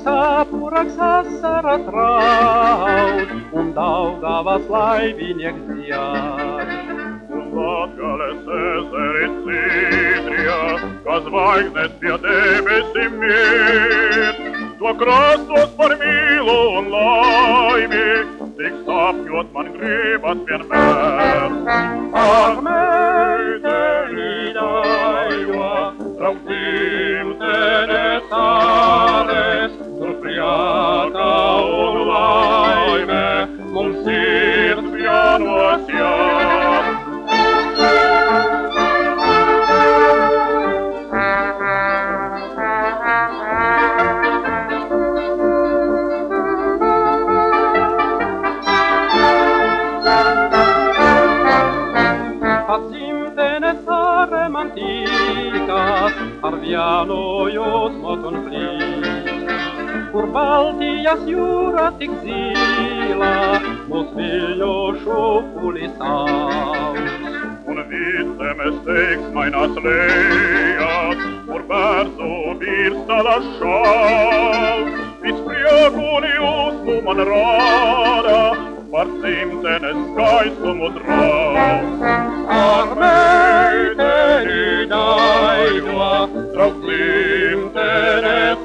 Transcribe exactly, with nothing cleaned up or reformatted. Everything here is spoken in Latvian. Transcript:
sapuraks asara traud un Daugavas laivinieks dzied. Un Latgales ezeris Cidrija, kā zvaigznes pie debesīm mirt, to krastos par mīlu un laimi, tik sapņot man gribas vienmēr. Ak, meiteni daiva, trauc dzimtenes ares, tur prieka un laime, mums sirds vienos jām. Antikas ar vienojos moton plīs, kur Baltijas jūra tik zila, mūs viļņošu pulis aus. Un vicemes teiksmainās lejās, kur bērzu virstalas šaus, viss prieku un jūsmu man rāda, par dzimtenes skaistumu draus. Ak, meiteni daiva, trauc dzimtenes